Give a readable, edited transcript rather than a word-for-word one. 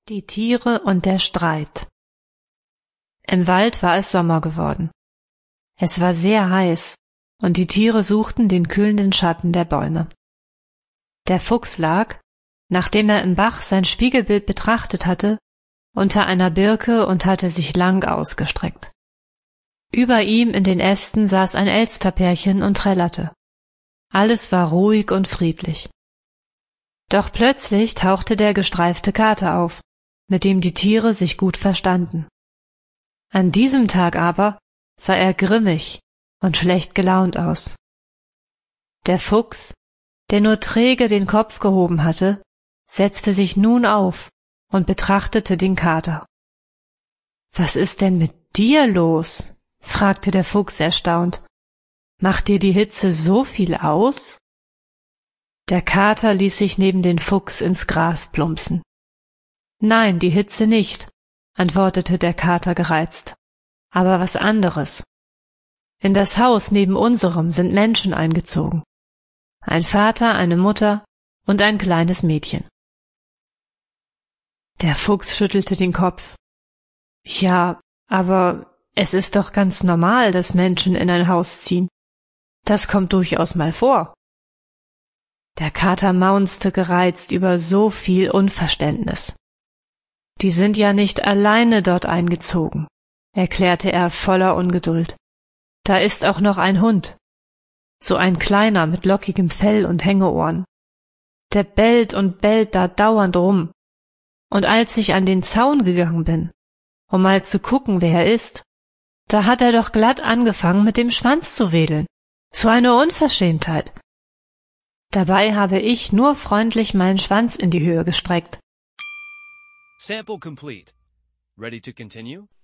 Die Tiere und der Streit. Im Wald war es Sommer geworden. Es war sehr heiß, und die Tiere suchten den kühlenden Schatten der Bäume. Der Fuchs lag, nachdem er im Bach sein Spiegelbild betrachtet hatte, unter einer Birke und hatte sich lang ausgestreckt. Über ihm in den Ästen saß ein Elsterpärchen und trällerte. Alles war ruhig und friedlich. Doch plötzlich tauchte der gestreifte Kater auf, mit dem die Tiere sich gut verstanden. An diesem Tag aber sah er grimmig und schlecht gelaunt aus. Der Fuchs, der nur träge den Kopf gehoben hatte, setzte sich nun auf und betrachtete den Kater. »Was ist denn mit dir los?« fragte der Fuchs erstaunt. »Macht dir die Hitze so viel aus?« Der Kater ließ sich neben den Fuchs ins Gras plumpsen. »Nein, die Hitze nicht«, antwortete der Kater gereizt, »aber was anderes. In das Haus neben unserem sind Menschen eingezogen. Ein Vater, eine Mutter und ein kleines Mädchen.« Der Fuchs schüttelte den Kopf. »Ja, aber es ist doch ganz normal, dass Menschen in ein Haus ziehen. Das kommt durchaus mal vor.« Der Kater maunzte gereizt über so viel Unverständnis. »Die sind ja nicht alleine dort eingezogen«, erklärte er voller Ungeduld. »Da ist auch noch ein Hund. So ein kleiner mit lockigem Fell und Hängeohren. Der bellt und bellt da dauernd rum. Und als ich an den Zaun gegangen bin, um mal zu gucken, wer er ist, da hat er doch glatt angefangen, mit dem Schwanz zu wedeln. So eine Unverschämtheit. Dabei habe ich nur freundlich meinen Schwanz in die Höhe gestreckt.« Sample complete. Ready to continue?